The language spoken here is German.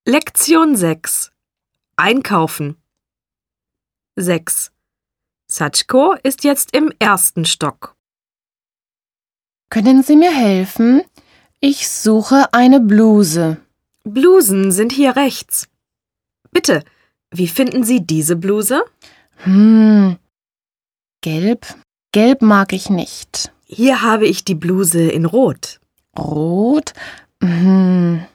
Lektion 6. Einkaufen. 6. Sachko ist jetzt im 1. Stock. Können Sie mir helfen? Ich suche eine Bluse. Blusen sind hier rechts. Bitte, wie finden Sie diese Bluse? Gelb? Gelb mag ich nicht. Hier habe ich die Bluse in Rot. Rot?